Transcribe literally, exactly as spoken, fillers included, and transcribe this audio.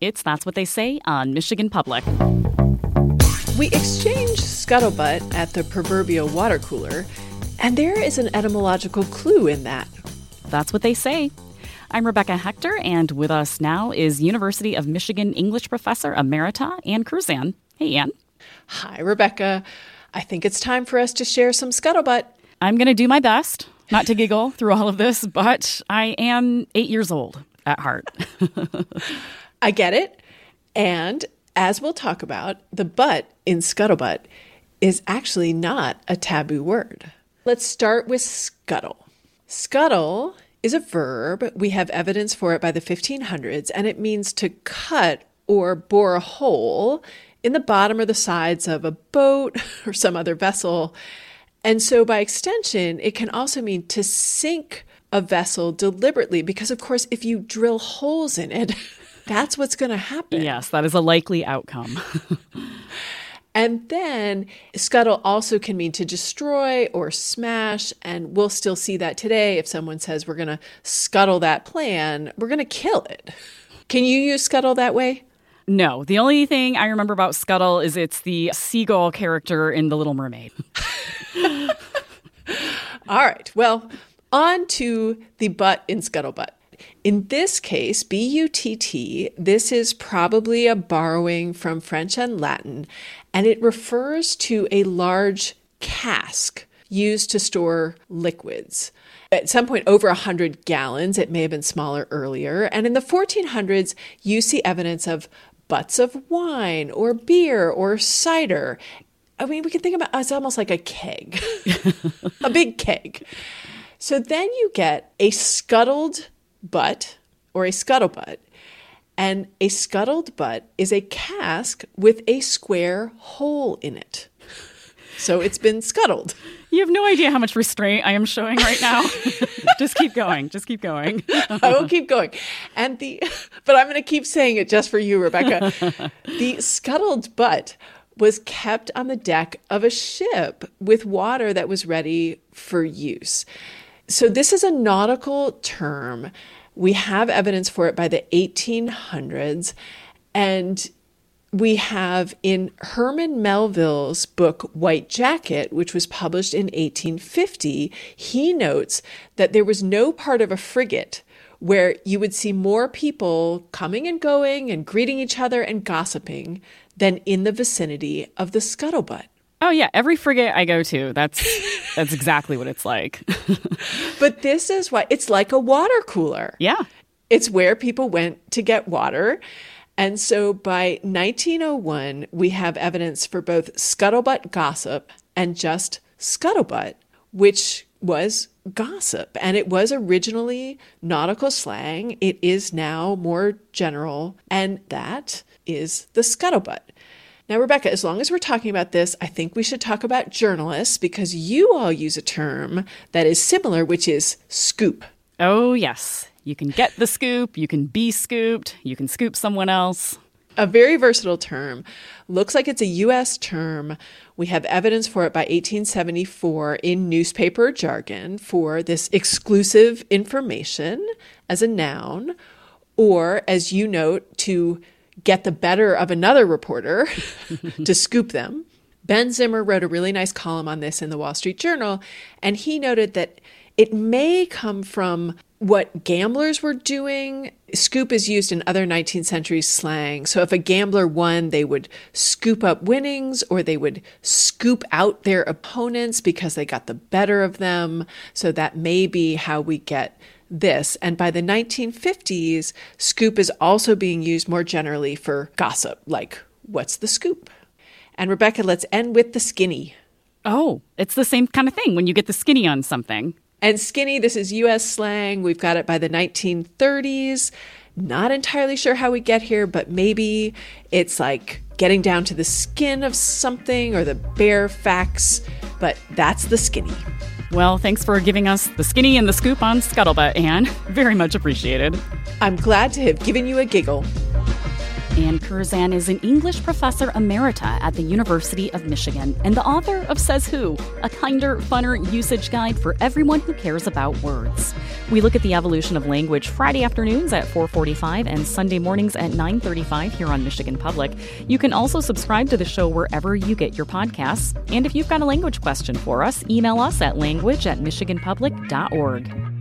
It's That's What They Say on Michigan Public. We exchange scuttlebutt at the proverbial water cooler, and there is an etymological clue in that. That's what they say. I'm Rebecca Hector, and with us now is University of Michigan English professor emerita Ann Cruzan. Hey, Ann. Hi, Rebecca. I think it's time for us to share some scuttlebutt. I'm going to do my best not to giggle through all of this, but I am eight years old at heart. I get it. And as we'll talk about, the but in scuttlebutt is actually not a taboo word. Let's start with scuttle. Scuttle is a verb. We have evidence for it by the fifteen hundreds, and it means to cut or bore a hole in the bottom or the sides of a boat or some other vessel. And so by extension, it can also mean to sink a vessel deliberately, because of course, if you drill holes in it, that's what's going to happen. Yes, that is a likely outcome. And then scuttle also can mean to destroy or smash, and we'll still see that today. If someone says we're going to scuttle that plan, we're going to kill it. Can you use scuttle that way? No, the only thing I remember about scuttle is it's the seagull character in The Little Mermaid. All right, well, on to the butt in scuttlebutt. In this case, B U T T, this is probably a borrowing from French and Latin, and it refers to a large cask used to store liquids. At some point, over one hundred gallons. It may have been smaller earlier. And in the fourteen hundreds, you see evidence of butts of wine or beer or cider. I mean, we can think about it as almost like a keg, a big keg. So then you get a scuttled butt or a scuttlebutt. And a scuttled butt is a cask with a square hole in it. So it's been scuttled. You have no idea how much restraint I am showing right now. Just keep going. Just keep going. I will keep going. And the, but I'm going to keep saying it just for you, Rebecca. The scuttled butt was kept on the deck of a ship with water that was ready for use. So this is a nautical term. We have evidence for it by the eighteen hundreds. And we have in Herman Melville's book, White Jacket, which was published in eighteen fifty, he notes that there was no part of a frigate where you would see more people coming and going and greeting each other and gossiping than in the vicinity of the scuttlebutt. Oh, yeah. Every frigate I go to, that's that's exactly what it's like. But this is why it's like a water cooler. Yeah. It's where people went to get water. And so by nineteen oh one, we have evidence for both scuttlebutt gossip and just scuttlebutt, which was gossip. And it was originally nautical slang. It is now more general. And that is the scuttlebutt. Now, Rebecca, as long as we're talking about this, I think we should talk about journalists, because you all use a term that is similar, which is scoop. Oh, yes. You can get the scoop, you can be scooped, you can scoop someone else. A very versatile term. Looks like it's a U S term. We have evidence for it by eighteen seventy-four in newspaper jargon for this exclusive information as a noun, or, as you note, to get the better of another reporter, to scoop them. Ben Zimmer wrote a really nice column on this in the Wall Street Journal, and he noted that it may come from what gamblers were doing. Scoop is used in other nineteenth century slang. So if a gambler won, they would scoop up winnings, or they would scoop out their opponents because they got the better of them. So that may be how we get this. And by the nineteen fifties, scoop is also being used more generally for gossip, like, what's the scoop? And Rebecca, let's end with the skinny. Oh, it's the same kind of thing when you get the skinny on something. And skinny, this is U S slang. We've got it by the nineteen thirties. Not entirely sure how we get here, but maybe it's like getting down to the skin of something or the bare facts. But that's the skinny. Well, thanks for giving us the skinny and the scoop on scuttlebutt, Ann. Very much appreciated. I'm glad to have given you a giggle. Ann Curzan is an English professor emerita at the University of Michigan and the author of Says Who, a kinder, funner usage guide for everyone who cares about words. We look at the evolution of language Friday afternoons at four forty-five and Sunday mornings at nine thirty-five here on Michigan Public. You can also subscribe to the show wherever you get your podcasts. And if you've got a language question for us, email us at language at michigan public dot org.